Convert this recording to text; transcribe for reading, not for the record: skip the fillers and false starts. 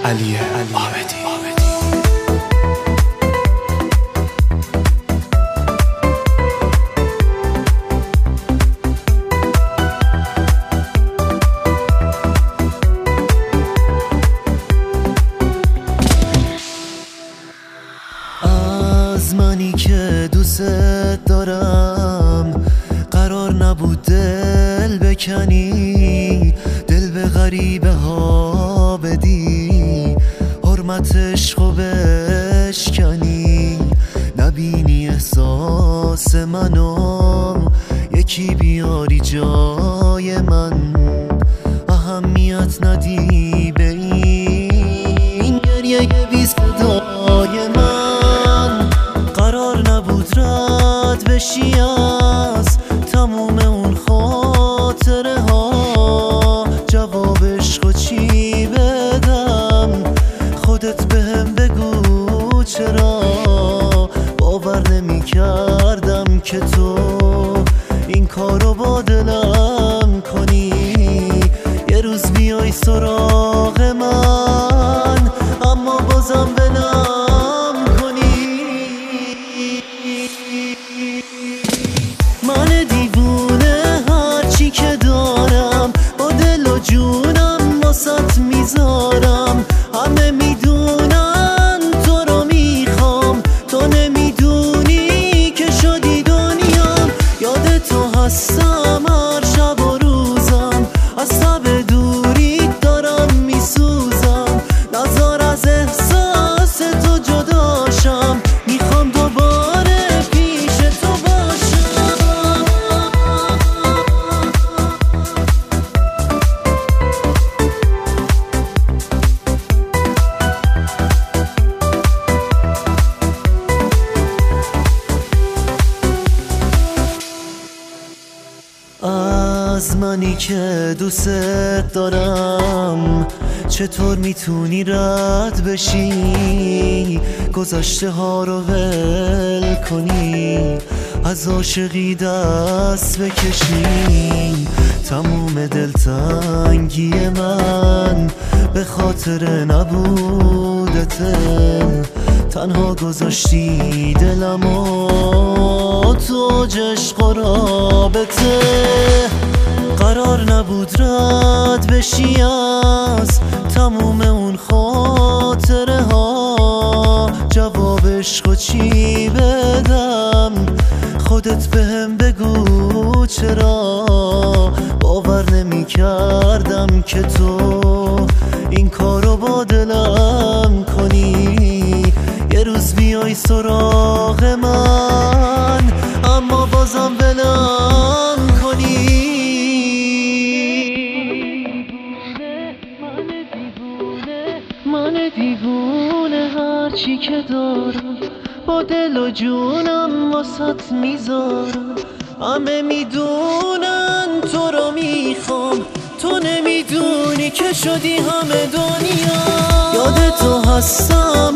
علی عابدی. از منی که دوست دارم قرار نبود دل بکنی، دل به غریبه ها بدی، حرمت عشقو بشکنی، نبینی احساس منو، یکی بیاری جای من، اهمیت ندی به این گریه بی صدای من. قرار نبود رد بشی از تموم اون خاطره ها، جواب عشقو چی بدم، خودت بهم بگو چرا. باور نمی کردم که تو این کارو با دلم کنی، یه روز بیای سراغ من اما بازم ولم کنی. من دیوونه هرچی که دارم با دل و جونم واسط میذارم، همه میدونن تو رو میخوام، تو نمیدونی که شدی دنیام. یاد تو هستم هر شب و روزم، از تب دوری دارم میسوزم، نزار از احساس تو جداشم، میخوام دوباره پیش تو باشم. از منی که دوست دارم چطور میتونی رد بشی، گذشته ها رو ول کنی، از عاشقی دست بکشی. تموم دلتنگی من به خاطر نبودته، تنها گذاشتی دلمو تو عشق و رابطه. قرار نبود رد بشی از تموم اون خاطره ها، جواب عشقو چی بدم، خودت بهم بگو چرا. باور نمی کردم که تو این کارو با دلم کنی، یه روز بیای سراغ من اما بازم ولم کنی. من دیوونه هرچی که دارم با دل و جونم واسط میذارم، همه میدونن تو رو میخوام، تو نمیدونی که شدی همه دنیا. یاد تو هستم